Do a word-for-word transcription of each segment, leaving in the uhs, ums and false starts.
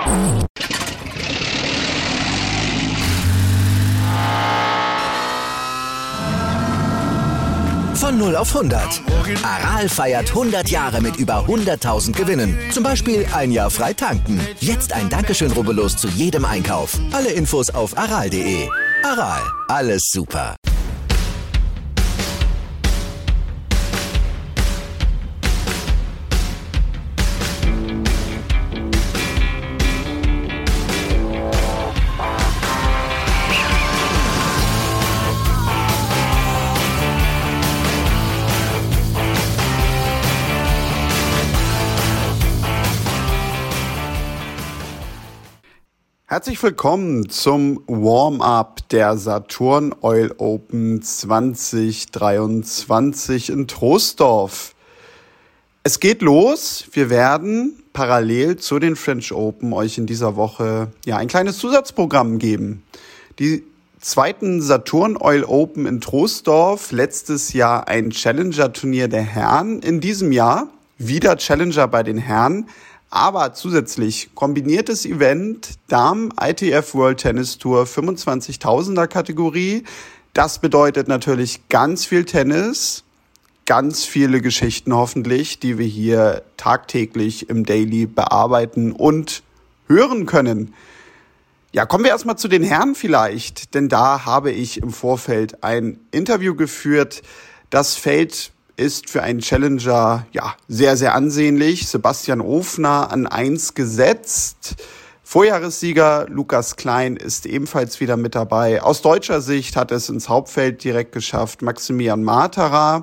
Von null auf hundert. Aral feiert hundert Jahre mit über hunderttausend Gewinnen. Zum Beispiel ein Jahr frei tanken. Jetzt ein Dankeschön, rubbellos zu jedem Einkauf. Alle Infos auf aral punkt de. Aral, alles super. Herzlich willkommen zum Warm-up der Saturn Oil Open zwanzig dreiundzwanzig in Troisdorf. Es geht los. Wir werden parallel zu den French Open euch in dieser Woche ja ein kleines Zusatzprogramm geben. Die zweiten Saturn Oil Open in Troisdorf, letztes Jahr ein Challenger-Turnier der Herren, in diesem Jahr wieder Challenger bei den Herren. Aber zusätzlich kombiniertes Event, Damen I T F World Tennis Tour fünfundzwanzigtausender Kategorie. Das bedeutet natürlich ganz viel Tennis, ganz viele Geschichten hoffentlich, die wir hier tagtäglich im Daily bearbeiten und hören können. Ja, kommen wir erstmal zu den Herren vielleicht, denn da habe ich im Vorfeld ein Interview geführt. Das Feld ist für einen Challenger ja sehr, sehr ansehnlich. Sebastian Ofner an eins gesetzt. Vorjahressieger Lukas Klein ist ebenfalls wieder mit dabei. Aus deutscher Sicht hat es ins Hauptfeld direkt geschafft Maximilian Matera.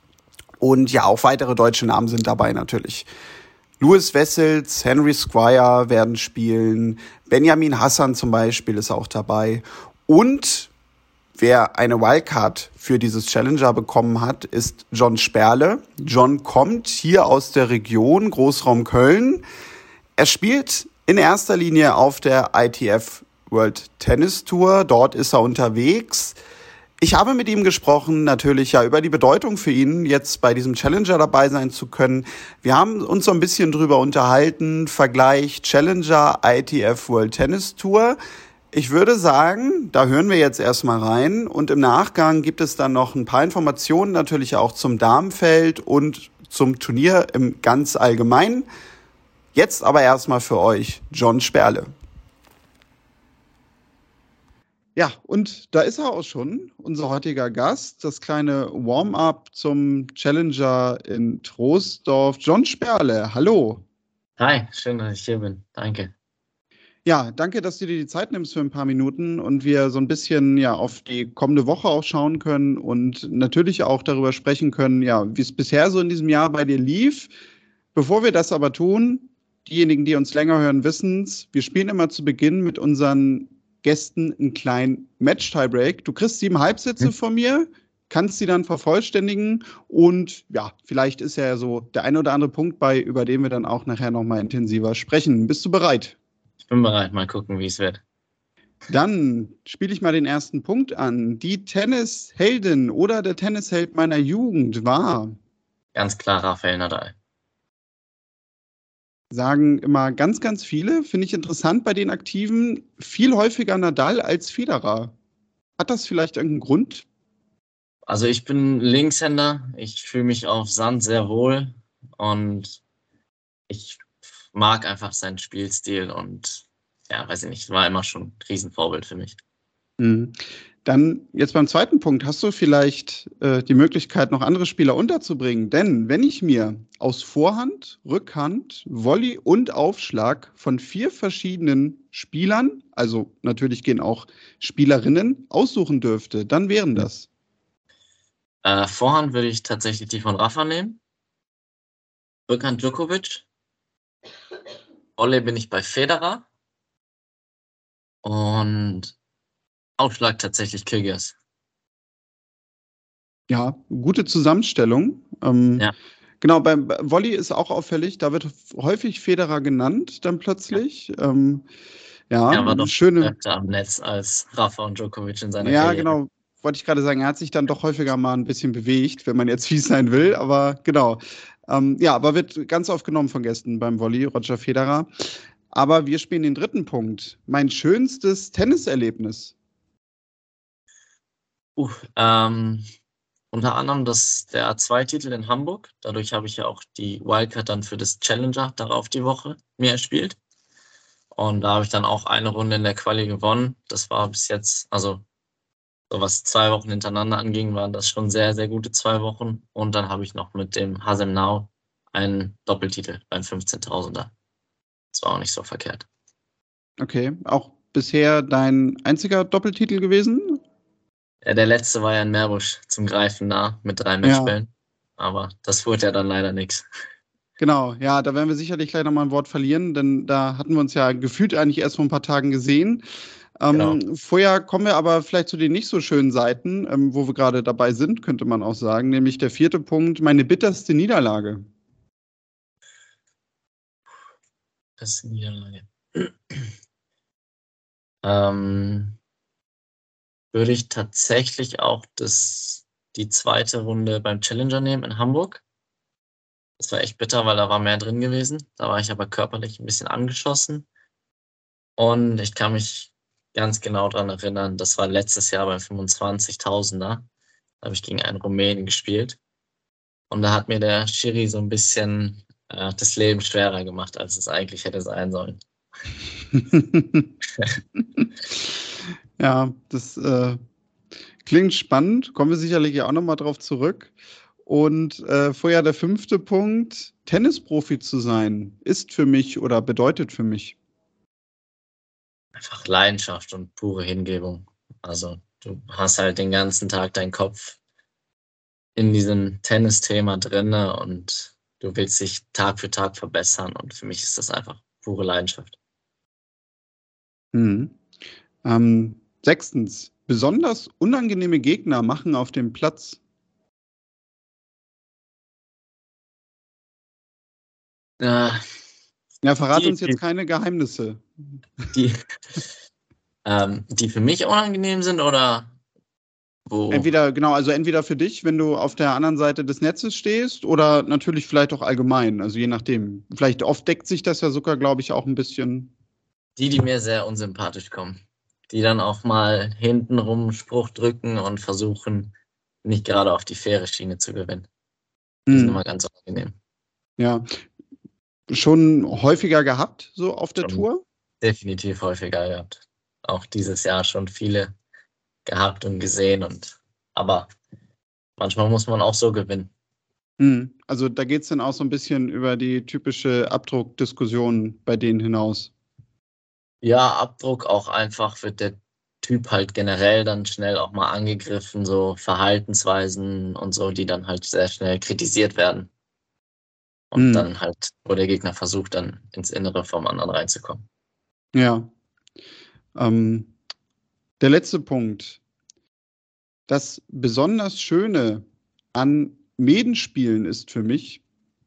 Und ja, auch weitere deutsche Namen sind dabei natürlich. Louis Wessels, Henry Squire werden spielen. Benjamin Hassan zum Beispiel ist auch dabei. Und wer eine Wildcard für dieses Challenger bekommen hat, ist John Sperle. John kommt hier aus der Region Großraum Köln. Er spielt in erster Linie auf der I T F World Tennis Tour. Dort ist er unterwegs. Ich habe mit ihm gesprochen, natürlich ja über die Bedeutung für ihn, jetzt bei diesem Challenger dabei sein zu können. Wir haben uns so ein bisschen drüber unterhalten, Vergleich Challenger I T F World Tennis Tour. Ich würde sagen, da hören wir jetzt erstmal rein und im Nachgang gibt es dann noch ein paar Informationen natürlich auch zum Damenfeld und zum Turnier im ganz Allgemeinen. Jetzt aber erstmal für euch John Sperle. Ja, und da ist er auch schon, unser heutiger Gast, das kleine Warm-up zum Challenger in Troisdorf. John Sperle, hallo. Hi, schön, dass ich hier bin. Danke. Ja, danke, dass du dir die Zeit nimmst für ein paar Minuten und wir so ein bisschen ja auf die kommende Woche auch schauen können und natürlich auch darüber sprechen können, ja, wie es bisher so in diesem Jahr bei dir lief. Bevor wir das aber tun, diejenigen, die uns länger hören, wissen es, wir spielen immer zu Beginn mit unseren Gästen einen kleinen Match-Tiebreak. Du kriegst sieben Halbsätze hm. von mir, kannst sie dann vervollständigen und ja, vielleicht ist ja so der ein oder andere Punkt bei, über den wir dann auch nachher nochmal intensiver sprechen. Bist du bereit? Ich bin bereit, mal gucken, wie es wird. Dann spiele ich mal den ersten Punkt an. Die Tennisheldin oder der Tennisheld meiner Jugend war? Ganz klar Rafael Nadal. Sagen immer ganz, ganz viele. Finde ich interessant bei den Aktiven. Viel häufiger Nadal als Federer. Hat das vielleicht irgendeinen Grund? Also ich bin Linkshänder. Ich fühle mich auf Sand sehr wohl und ich mag einfach seinen Spielstil und ja, weiß ich nicht, war immer schon ein Riesenvorbild für mich. Mhm. Dann jetzt beim zweiten Punkt, hast du vielleicht äh, die Möglichkeit, noch andere Spieler unterzubringen? Denn wenn ich mir aus Vorhand, Rückhand, Volley und Aufschlag von vier verschiedenen Spielern, also natürlich gehen auch Spielerinnen, aussuchen dürfte, dann wären das? Äh, Vorhand würde ich tatsächlich die von Rafa nehmen. Rückhand Djokovic. Volley bin ich bei Federer. Und Aufschlag tatsächlich Kyrgios. Ja, gute Zusammenstellung. Ähm, ja. Genau, beim Volley ist auch auffällig, da wird häufig Federer genannt dann plötzlich. Ja, ähm, ja er war doch schöne öfter am Netz als Rafa und Djokovic in seiner ja, Karriere. Ja, genau. Wollte ich gerade sagen, er hat sich dann doch häufiger mal ein bisschen bewegt, wenn man jetzt fies sein will, aber genau. Ähm, ja, aber wird ganz oft genommen von Gästen beim Volley, Roger Federer. Aber wir spielen den dritten Punkt. Mein schönstes Tenniserlebnis. Uh, ähm, unter anderem das, der A zwei Titel in Hamburg. Dadurch habe ich ja auch die Wildcard dann für das Challenger darauf die Woche mir erspielt. Und da habe ich dann auch eine Runde in der Quali gewonnen. Das war bis jetzt, also so was zwei Wochen hintereinander anging, waren das schon sehr, sehr gute zwei Wochen. Und dann habe ich noch mit dem Hasem Now einen Doppeltitel beim fünfzehntausender. Das war auch nicht so verkehrt. Okay, auch bisher dein einziger Doppeltitel gewesen? Ja, der letzte war ja in Meerbusch zum Greifen nah mit drei Matchbällen. Ja. Aber das wurde ja dann leider nichts. Genau, ja, da werden wir sicherlich gleich nochmal ein Wort verlieren, denn da hatten wir uns ja gefühlt eigentlich erst vor ein paar Tagen gesehen. Ähm, genau. Vorher kommen wir aber vielleicht zu den nicht so schönen Seiten, ähm, wo wir gerade dabei sind, könnte man auch sagen, nämlich der vierte Punkt, meine bitterste Niederlage. Bitterste Niederlage. ähm, würde ich tatsächlich auch das, die zweite Runde beim Challenger nehmen in Hamburg. Das war echt bitter, weil da war mehr drin gewesen. Da war ich aber körperlich ein bisschen angeschossen. Und ich kann mich ganz genau daran erinnern, das war letztes Jahr beim fünfundzwanzigtausender. Da habe ich gegen einen Rumänen gespielt. Und da hat mir der Schiri so ein bisschen äh, das Leben schwerer gemacht, als es eigentlich hätte sein sollen. Ja, das äh, klingt spannend. Kommen wir sicherlich auch nochmal drauf zurück. Und äh, vorher der fünfte Punkt, Tennisprofi zu sein, ist für mich oder bedeutet für mich? Einfach Leidenschaft und pure Hingebung. Also du hast halt den ganzen Tag deinen Kopf in diesem Tennis-Thema drin und du willst dich Tag für Tag verbessern und für mich ist das einfach pure Leidenschaft. Mhm. Ähm, sechstens, besonders unangenehme Gegner machen auf dem Platz. Äh, ja, verrate die, uns jetzt die, keine Geheimnisse. Die, ähm, die für mich unangenehm sind oder wo? Entweder, genau, also entweder für dich, wenn du auf der anderen Seite des Netzes stehst oder natürlich vielleicht auch allgemein, also je nachdem. Vielleicht oft deckt sich das ja sogar, glaube ich, auch ein bisschen. Die, die mir sehr unsympathisch kommen. Die dann auch mal hintenrum einen Spruch drücken und versuchen, nicht gerade auf die faire Schiene zu gewinnen. Die hm. sind immer ganz unangenehm. Ja. Schon häufiger gehabt, so auf der schon Tour? Definitiv häufiger gehabt. Auch dieses Jahr schon viele gehabt und gesehen. Und aber manchmal muss man auch so gewinnen. Hm. Also da geht es dann auch so ein bisschen über die typische Abdruckdiskussion bei denen hinaus. Ja, Abdruck auch einfach wird der Typ halt generell dann schnell auch mal angegriffen, so Verhaltensweisen und so, die dann halt sehr schnell kritisiert werden. Und hm. dann halt, wo der Gegner versucht, dann ins Innere vom anderen reinzukommen. Ja. Ähm, der letzte Punkt. Das besonders Schöne an Medenspielen ist für mich,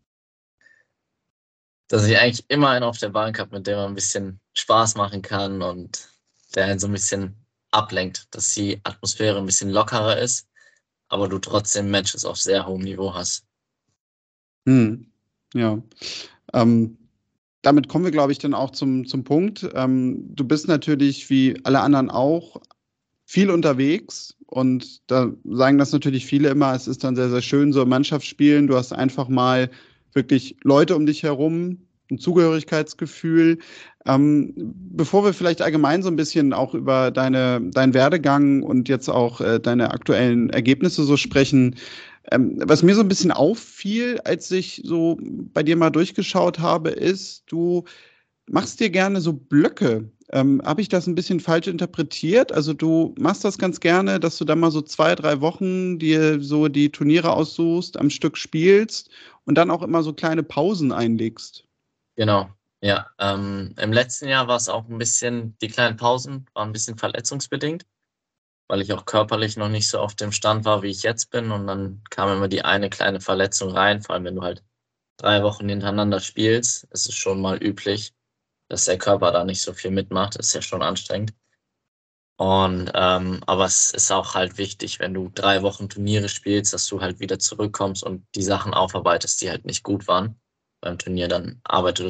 dass ich eigentlich immer einen auf der Bank habe, mit dem man ein bisschen Spaß machen kann und der einen so ein bisschen ablenkt, dass die Atmosphäre ein bisschen lockerer ist, aber du trotzdem Matches auf sehr hohem Niveau hast. Hm. Ja. Ähm, damit kommen wir, glaube ich, dann auch zum, zum Punkt. Ähm, du bist natürlich wie alle anderen auch viel unterwegs und da sagen das natürlich viele immer, es ist dann sehr, sehr schön, so Mannschaftsspielen. Du hast einfach mal wirklich Leute um dich herum, ein Zugehörigkeitsgefühl. Ähm, bevor wir vielleicht allgemein so ein bisschen auch über deine, deinen Werdegang und jetzt auch äh, deine aktuellen Ergebnisse so sprechen, ähm, was mir so ein bisschen auffiel, als ich so bei dir mal durchgeschaut habe, ist, du machst dir gerne so Blöcke. Ähm, habe ich das ein bisschen falsch interpretiert? Also du machst das ganz gerne, dass du dann mal so zwei, drei Wochen dir so die Turniere aussuchst, am Stück spielst und dann auch immer so kleine Pausen einlegst. Genau, ja. Ähm, im letzten Jahr war es auch ein bisschen, die kleinen Pausen waren ein bisschen verletzungsbedingt, weil ich auch körperlich noch nicht so auf dem Stand war, wie ich jetzt bin. Und dann kam immer die eine kleine Verletzung rein, vor allem wenn du halt drei Wochen hintereinander spielst, ist es schon mal üblich, dass der Körper da nicht so viel mitmacht. Das ist ja schon anstrengend. Und ähm, aber es ist auch halt wichtig, wenn du drei Wochen Turniere spielst, dass du halt wieder zurückkommst und die Sachen aufarbeitest, die halt nicht gut waren beim Turnier. Dann arbeitest du,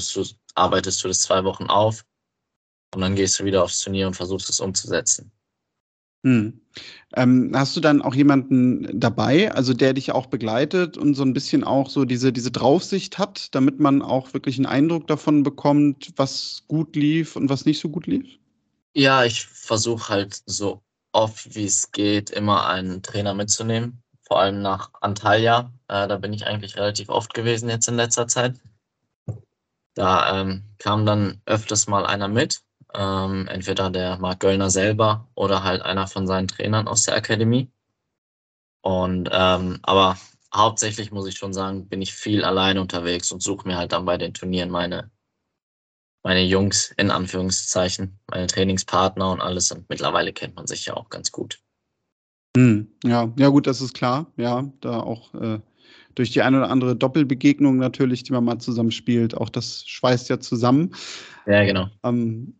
arbeitest du das zwei Wochen auf und dann gehst du wieder aufs Turnier und versuchst es umzusetzen. Hm. Ähm, hast du dann auch jemanden dabei, also der dich auch begleitet und so ein bisschen auch so diese, diese Draufsicht hat, damit man auch wirklich einen Eindruck davon bekommt, was gut lief und was nicht so gut lief? Ja, ich versuche halt so oft wie es geht, immer einen Trainer mitzunehmen. Vor allem nach Antalya. Äh, da bin ich eigentlich relativ oft gewesen jetzt in letzter Zeit. Da ähm, kam dann öfters mal einer mit. Ähm, entweder der Marc Göllner selber oder halt einer von seinen Trainern aus der Akademie. Und ähm, aber hauptsächlich muss ich schon sagen, bin ich viel alleine unterwegs und suche mir halt dann bei den Turnieren meine, meine Jungs in Anführungszeichen, meine Trainingspartner und alles. Und mittlerweile kennt man sich ja auch ganz gut. Hm. Ja, ja gut, das ist klar. Ja, da auch äh, durch die eine oder andere Doppelbegegnung natürlich, die man mal zusammen spielt, auch das schweißt ja zusammen. Ja, genau. Ähm,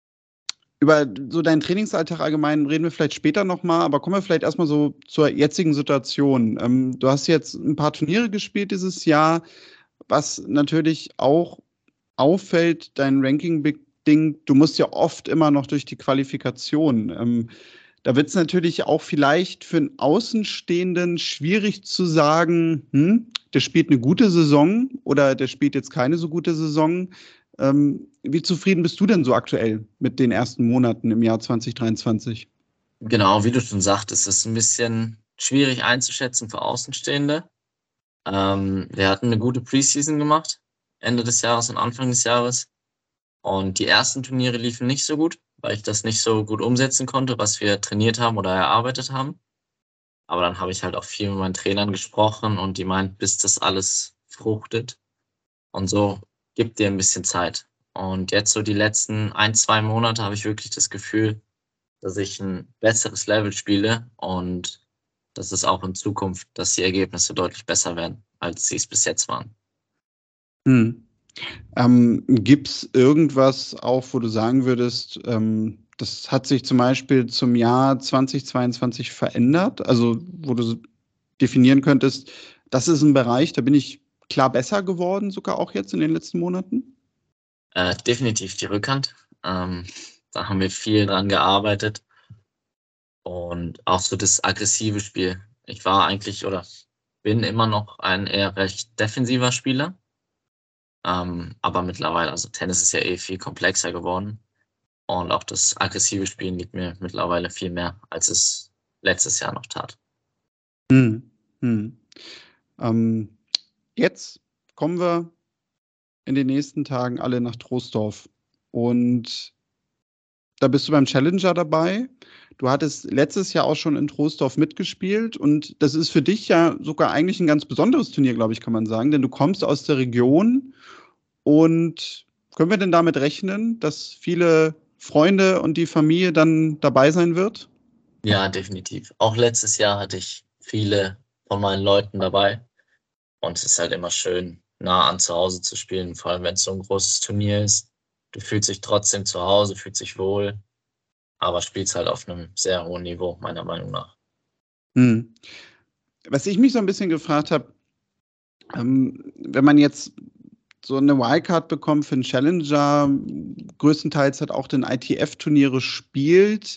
Über so deinen Trainingsalltag allgemein reden wir vielleicht später nochmal, aber kommen wir vielleicht erstmal so zur jetzigen Situation. Ähm, du hast jetzt ein paar Turniere gespielt dieses Jahr, was natürlich auch auffällt, dein Ranking-Ding, du musst ja oft immer noch durch die Qualifikation. Ähm, da wird es natürlich auch vielleicht für einen Außenstehenden schwierig zu sagen, hm, der spielt eine gute Saison oder der spielt jetzt keine so gute Saison. Ähm, wie zufrieden bist du denn so aktuell mit den ersten Monaten im Jahr zwanzig dreiundzwanzig? Genau, wie du schon sagtest, ist ein bisschen schwierig einzuschätzen für Außenstehende. Ähm, wir hatten eine gute Preseason gemacht, Ende des Jahres und Anfang des Jahres. Und die ersten Turniere liefen nicht so gut, weil ich das nicht so gut umsetzen konnte, was wir trainiert haben oder erarbeitet haben. Aber dann habe ich halt auch viel mit meinen Trainern gesprochen und die meint, bis das alles fruchtet. Und so gibt dir ein bisschen Zeit. Und jetzt so die letzten ein, zwei Monate habe ich wirklich das Gefühl, dass ich ein besseres Level spiele und dass es auch in Zukunft, dass die Ergebnisse deutlich besser werden, als sie es bis jetzt waren. Hm. Ähm, Gibt es irgendwas auch, wo du sagen würdest, ähm, das hat sich zum Beispiel zum Jahr zwanzig zweiundzwanzig verändert? Also, wo du so definieren könntest, das ist ein Bereich, da bin ich klar besser geworden, sogar auch jetzt in den letzten Monaten? Äh, definitiv die Rückhand. Ähm, da haben wir viel dran gearbeitet und auch so das aggressive Spiel. Ich war eigentlich oder bin immer noch ein eher recht defensiver Spieler. Ähm, aber mittlerweile, also Tennis ist ja eh viel komplexer geworden. Und auch das aggressive Spielen liegt mir mittlerweile viel mehr, als es letztes Jahr noch tat. Hm. Hm. Ähm, Jetzt kommen wir in den nächsten Tagen alle nach Troisdorf. Und da bist du beim Challenger dabei. Du hattest letztes Jahr auch schon in Troisdorf mitgespielt und das ist für dich ja sogar eigentlich ein ganz besonderes Turnier, glaube ich, kann man sagen, denn du kommst aus der Region und können wir denn damit rechnen, dass viele Freunde und die Familie dann dabei sein wird? Ja, definitiv. Auch letztes Jahr hatte ich viele von meinen Leuten dabei. Und es ist halt immer schön, nah an zu Hause zu spielen, vor allem wenn es so ein großes Turnier ist. Du fühlst dich trotzdem zu Hause, fühlst dich wohl, aber spielst halt auf einem sehr hohen Niveau, meiner Meinung nach. Hm. Was ich mich so ein bisschen gefragt habe, ähm, wenn man jetzt so eine Wildcard bekommt für einen Challenger, größtenteils hat auch den I T F-Turniere spielt,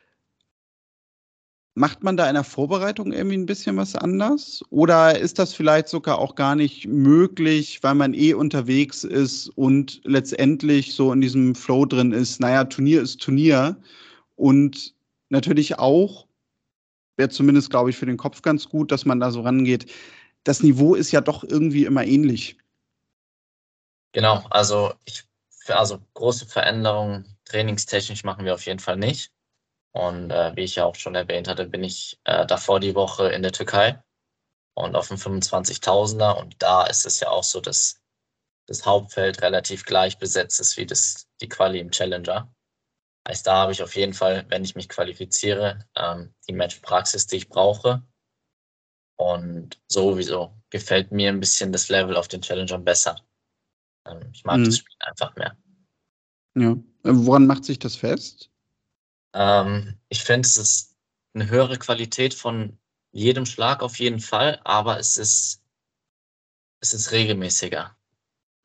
macht man da in der Vorbereitung irgendwie ein bisschen was anders? Oder ist das vielleicht sogar auch gar nicht möglich, weil man eh unterwegs ist und letztendlich so in diesem Flow drin ist, naja, Turnier ist Turnier und natürlich auch, wäre zumindest, glaube ich, für den Kopf ganz gut, dass man da so rangeht. Das Niveau ist ja doch irgendwie immer ähnlich. Genau, also ich, für, also große Veränderungen trainingstechnisch machen wir auf jeden Fall nicht. Und äh, wie ich ja auch schon erwähnt hatte, bin ich äh, davor die Woche in der Türkei und auf dem fünfundzwanzigtausender. Und da ist es ja auch so, dass das Hauptfeld relativ gleich besetzt ist wie das, die Quali im Challenger. Heißt, da habe ich auf jeden Fall, wenn ich mich qualifiziere, ähm, die Matchpraxis, die ich brauche. Und sowieso gefällt mir ein bisschen das Level auf den Challengern besser. Ähm, ich mag das Mhm. Spiel einfach mehr. Ja. Woran macht sich das fest? Ähm, ich finde, es ist eine höhere Qualität von jedem Schlag auf jeden Fall, aber es ist, es ist regelmäßiger.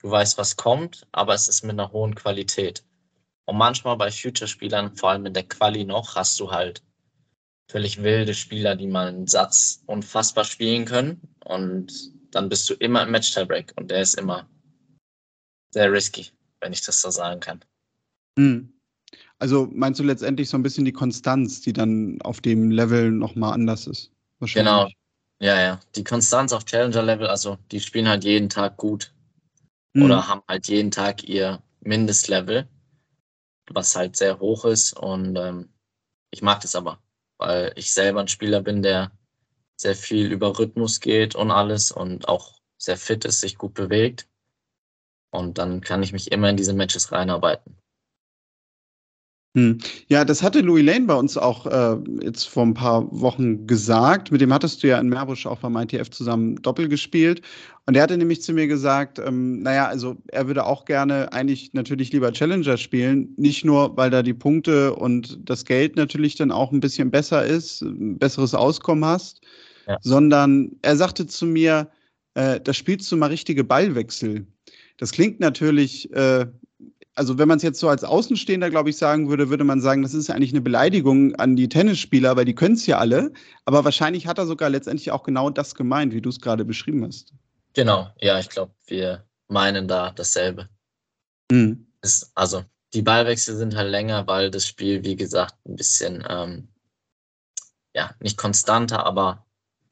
du weißt, was kommt, aber es ist mit einer hohen Qualität. Und manchmal bei Future-Spielern, vor allem in der Quali noch, hast du halt völlig wilde Spieler, die mal einen Satz unfassbar spielen können. Und dann bist du immer im Match-Tiebreak. Und der ist immer sehr risky, wenn ich das so sagen kann. Mhm. Also meinst du letztendlich so ein bisschen die Konstanz, die dann auf dem Level nochmal anders ist? Genau, ja, ja. Die Konstanz auf Challenger-Level, also die spielen halt jeden Tag gut. Mhm. Oder haben halt jeden Tag ihr Mindestlevel, was halt sehr hoch ist. Und ähm, ich mag das aber, weil ich selber ein Spieler bin, der sehr viel über Rhythmus geht und alles und auch sehr fit ist, sich gut bewegt. Und dann kann ich mich immer in diese Matches reinarbeiten. Hm. Ja, das hatte Louis Lane bei uns auch äh, jetzt vor ein paar Wochen gesagt. Mit dem hattest du ja in Meerbusch auch beim I T F zusammen Doppel gespielt. Und er hatte nämlich zu mir gesagt, ähm, naja, also er würde auch gerne eigentlich natürlich lieber Challenger spielen. Nicht nur, weil da die Punkte und das Geld natürlich dann auch ein bisschen besser ist, ein besseres Auskommen hast, Ja. sondern er sagte zu mir, äh, da spielst du mal richtige Ballwechsel. Das klingt natürlich äh, also wenn man es jetzt so als Außenstehender, glaube ich, sagen würde, würde man sagen, das ist eigentlich eine Beleidigung an die Tennisspieler, weil die können es ja alle. Aber wahrscheinlich hat er sogar letztendlich auch genau das gemeint, wie du es gerade beschrieben hast. Genau, ja, ich glaube, wir meinen da dasselbe. Mhm. Es, also die Ballwechsel sind halt länger, weil das Spiel, wie gesagt, ein bisschen, ähm, ja, nicht konstanter, aber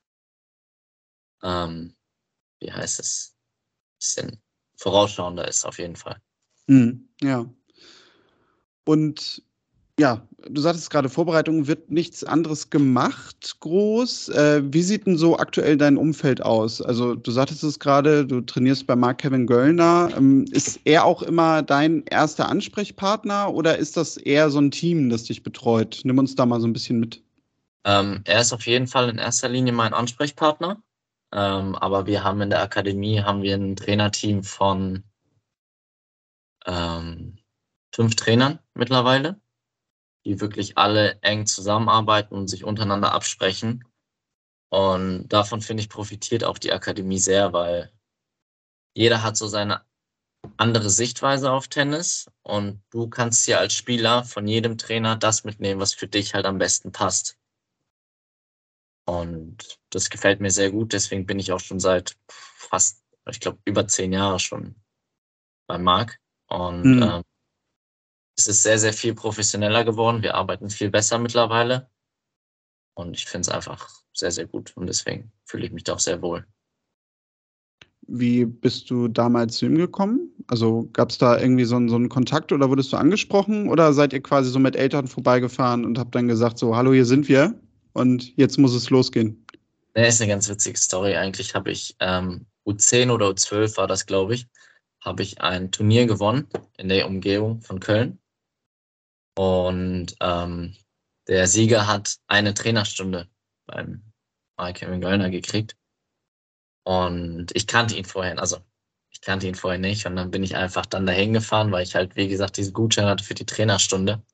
ähm, wie heißt es, ein bisschen vorausschauender ist auf jeden Fall. Mhm. Ja. Und ja, du sagtest gerade, Vorbereitung wird nichts anderes gemacht, groß. Äh, wie sieht denn so aktuell dein Umfeld aus? Also du sagtest es gerade, du trainierst bei Mark-Kevin Göllner. Ähm, ist er auch immer dein erster Ansprechpartner oder ist das eher so ein Team, das dich betreut? Nimm uns da mal so ein bisschen mit. Ähm, er ist auf jeden Fall in erster Linie mein Ansprechpartner. Ähm, aber wir haben in der Akademie haben wir ein Trainerteam von ähm, fünf Trainern mittlerweile, die wirklich alle eng zusammenarbeiten und sich untereinander absprechen. Und davon, finde ich, profitiert auch die Akademie sehr, weil jeder hat so seine andere Sichtweise auf Tennis und du kannst dir als Spieler von jedem Trainer das mitnehmen, was für dich halt am besten passt. Und das gefällt mir sehr gut, deswegen bin ich auch schon seit fast, ich glaube, über zehn Jahre schon bei Marc. Und Mhm. ähm, es ist sehr, sehr viel professioneller geworden. Wir arbeiten viel besser mittlerweile. Und ich finde es einfach sehr, sehr gut. Und deswegen fühle ich mich da auch sehr wohl. Wie bist du damals zu ihm gekommen? Also gab es da irgendwie so einen, so einen Kontakt oder wurdest du angesprochen oder seid ihr quasi so mit Eltern vorbeigefahren und habt dann gesagt, so, hallo, hier sind wir und jetzt muss es losgehen? Ne, ist eine ganz witzige Story. Eigentlich habe ich ähm, U zehn oder U zwölf war das, glaube ich, habe ich ein Turnier gewonnen in der Umgebung von Köln. Und ähm, der Sieger hat eine Trainerstunde beim Marc-Kevin Göllner gekriegt. Und ich kannte ihn vorher, also ich kannte ihn vorher nicht. Und dann bin ich einfach dann dahin gefahren, weil ich halt, wie gesagt, diesen Gutschein hatte für die Trainerstunde.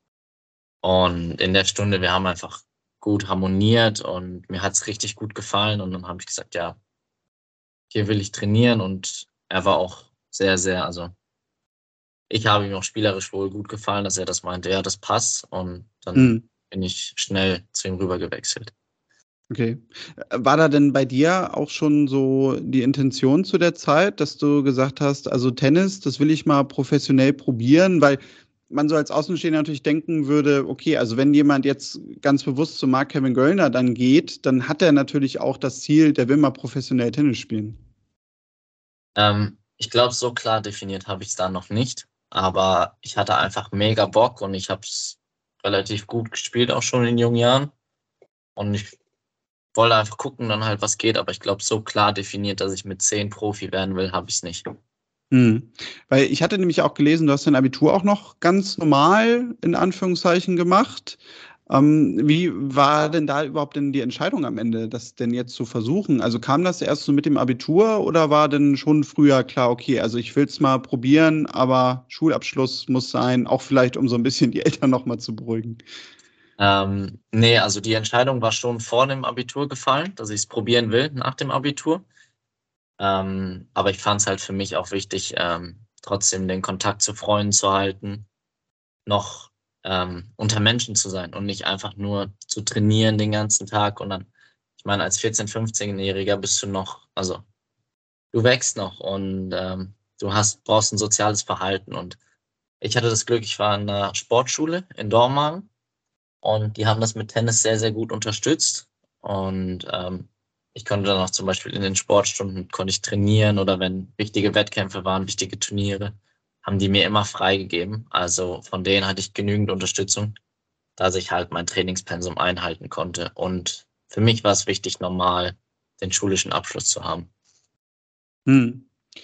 Und in der Stunde, wir haben einfach gut harmoniert und mir hat es richtig gut gefallen. Und dann habe ich gesagt, ja, hier will ich trainieren. Und er war auch sehr, sehr, also ich habe ihm auch spielerisch wohl gut gefallen, dass er das meinte, ja, das passt. Und dann Mhm. bin ich schnell zu ihm rüber gewechselt. Okay. War da denn bei dir auch schon so die Intention zu der Zeit, dass du gesagt hast, also Tennis, das will ich mal professionell probieren, weil man so als Außenstehender natürlich denken würde, okay, also wenn jemand jetzt ganz bewusst zu Marc-Kevin Göllner dann geht, dann hat er natürlich auch das Ziel, der will mal professionell Tennis spielen. Ähm, ich glaube, so klar definiert habe ich es da noch nicht. Aber ich hatte einfach mega Bock und ich habe es relativ gut gespielt, auch schon in jungen Jahren. Und ich wollte einfach gucken dann halt, was geht. Aber ich glaube, so klar definiert, dass ich mit zehn Profi werden will, habe ich es nicht. Mhm. Weil ich hatte nämlich auch gelesen, du hast dein Abitur auch noch ganz normal in Anführungszeichen gemacht. Ähm, wie war denn da überhaupt denn die Entscheidung am Ende, das denn jetzt zu versuchen? Also kam das erst so mit dem Abitur oder war denn schon früher klar, okay, also ich will es mal probieren, aber Schulabschluss muss sein, auch vielleicht um so ein bisschen die Eltern nochmal zu beruhigen? Ähm, nee, also die Entscheidung war schon vor dem Abitur gefallen, dass ich es probieren will nach dem Abitur. Ähm, aber ich fand es halt für mich auch wichtig, ähm, trotzdem den Kontakt zu Freunden zu halten, noch ähm, unter Menschen zu sein und nicht einfach nur zu trainieren den ganzen Tag. Und dann, ich meine, als vierzehn-, fünfzehnjähriger bist du noch, also du wächst noch und ähm, du hast, brauchst ein soziales Verhalten. Und ich hatte das Glück, ich war in einer Sportschule in Dormagen und die haben das mit Tennis sehr, sehr gut unterstützt. Und ähm, ich konnte dann auch zum Beispiel in den Sportstunden konnte ich trainieren oder wenn wichtige Wettkämpfe waren, wichtige Turniere, haben die mir immer freigegeben. Also von denen hatte ich genügend Unterstützung, dass ich halt mein Trainingspensum einhalten konnte. Und für mich war es wichtig, normal den schulischen Abschluss zu haben. Hm.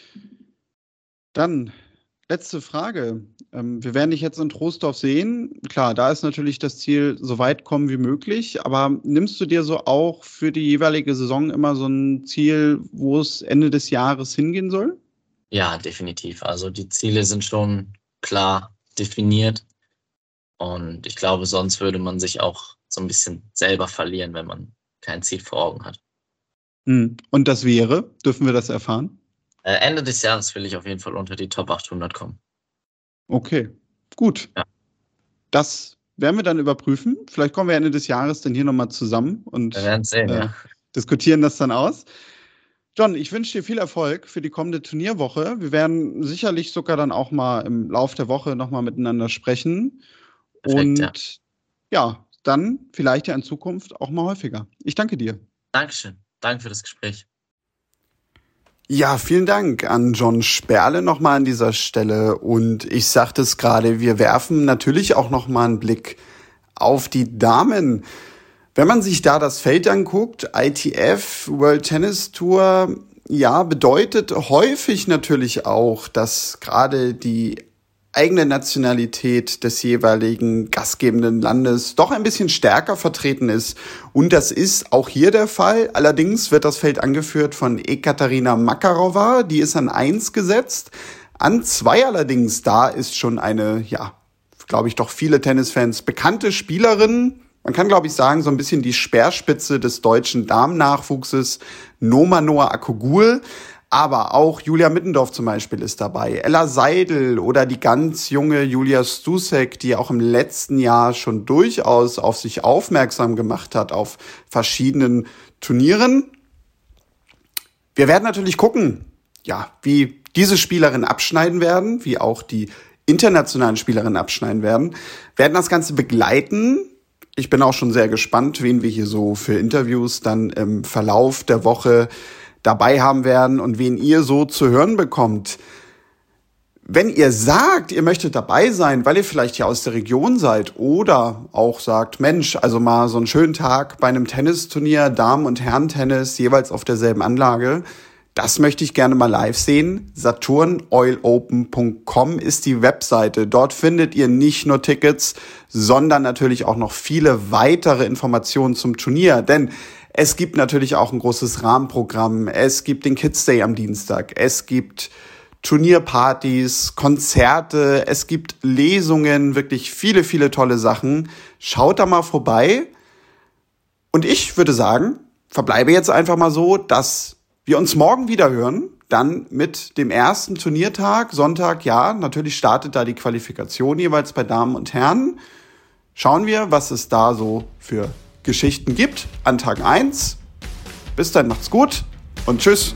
Dann letzte Frage. Ähm, wir werden dich jetzt in Troisdorf sehen. Klar, da ist natürlich das Ziel, so weit kommen wie möglich. Aber nimmst du dir so auch für die jeweilige Saison immer so ein Ziel, wo es Ende des Jahres hingehen soll? Ja, definitiv. Also die Ziele sind schon klar definiert. Und ich glaube, sonst würde man sich auch so ein bisschen selber verlieren, wenn man kein Ziel vor Augen hat. Hm. Und das wäre, dürfen wir das erfahren? Äh, Ende des Jahres will ich auf jeden Fall unter die Top achthundert kommen. Okay, gut. Ja. Das werden wir dann überprüfen. Vielleicht kommen wir Ende des Jahres dann hier nochmal zusammen und Wir werden sehen, äh, ja. diskutieren das dann aus. John, ich wünsche dir viel Erfolg für die kommende Turnierwoche. Wir werden sicherlich sogar dann auch mal im Laufe der Woche nochmal miteinander sprechen. Perfekt, und ja. ja, dann vielleicht ja in Zukunft auch mal häufiger. Ich danke dir. Dankeschön. Danke für das Gespräch. Ja, vielen Dank an John Sperle nochmal an dieser Stelle. Und ich sagte es gerade, wir werfen natürlich auch nochmal einen Blick auf die Damen. Wenn man sich da das Feld anguckt, I T F, World Tennis Tour, ja, bedeutet häufig natürlich auch, dass gerade die eigene Nationalität des jeweiligen gastgebenden Landes doch ein bisschen stärker vertreten ist. Und das ist auch hier der Fall. Allerdings wird das Feld angeführt von Ekaterina Makarova. Die ist an eins gesetzt. An zwei allerdings, da ist schon eine, ja, glaube ich, doch viele Tennisfans bekannte Spielerin. Man kann, glaube ich, sagen, so ein bisschen die Speerspitze des deutschen Damennachwuchses, Noma Noah Akogul. Aber auch Julia Middendorf zum Beispiel ist dabei, Ella Seidel oder die ganz junge Julia Stusek, die auch im letzten Jahr schon durchaus auf sich aufmerksam gemacht hat auf verschiedenen Turnieren. Wir werden natürlich gucken, ja, wie diese Spielerinnen abschneiden werden, wie auch die internationalen Spielerinnen abschneiden werden, werden das Ganze begleiten. Ich bin auch schon sehr gespannt, wen wir hier so für Interviews dann im Verlauf der Woche dabei haben werden und wen ihr so zu hören bekommt. Wenn ihr sagt, ihr möchtet dabei sein, weil ihr vielleicht hier aus der Region seid oder auch sagt, Mensch, also mal so einen schönen Tag bei einem Tennisturnier, Damen- und Herren-Tennis, jeweils auf derselben Anlage, das möchte ich gerne mal live sehen. saturn oil open punkt com ist die Webseite. Dort findet ihr nicht nur Tickets, sondern natürlich auch noch viele weitere Informationen zum Turnier. Denn es gibt natürlich auch ein großes Rahmenprogramm. Es gibt den Kids Day am Dienstag. Es gibt Turnierpartys, Konzerte. Es gibt Lesungen. Wirklich viele, viele tolle Sachen. Schaut da mal vorbei. Und ich würde sagen, verbleibe jetzt einfach mal so, dass wir uns morgen wieder hören. Dann mit dem ersten Turniertag. Sonntag, ja, natürlich startet da die Qualifikation jeweils bei Damen und Herren. Schauen wir, was es da so für Geschichten gibt an Tag eins. Bis dann, macht's gut und tschüss.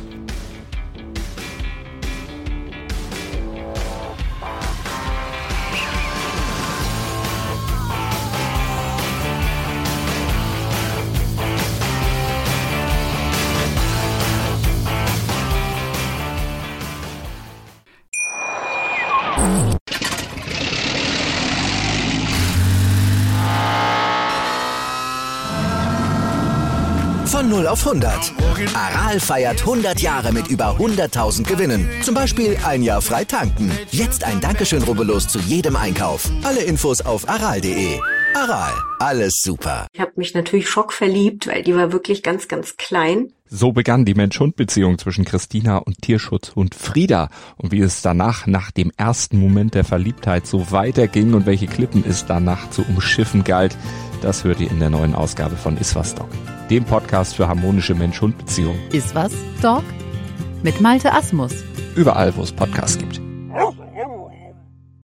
Von null auf hundert. Aral feiert hundert Jahre mit über hunderttausend Gewinnen. Zum Beispiel ein Jahr frei tanken. Jetzt ein Dankeschön, rubbellos zu jedem Einkauf. Alle Infos auf aral punkt de. Aral, alles super. Ich habe mich natürlich schockverliebt, weil die war wirklich ganz, ganz klein. So begann die Mensch-Hund-Beziehung zwischen Christina und Tierschutzhund Frieda. Und wie es danach, nach dem ersten Moment der Verliebtheit, so weiterging und welche Klippen es danach zu umschiffen galt, das hört ihr in der neuen Ausgabe von Iswas Dog, dem Podcast für harmonische Mensch-Hund-Beziehungen. Iswas Dog? mit Malte Asmus. Überall, wo es Podcasts gibt.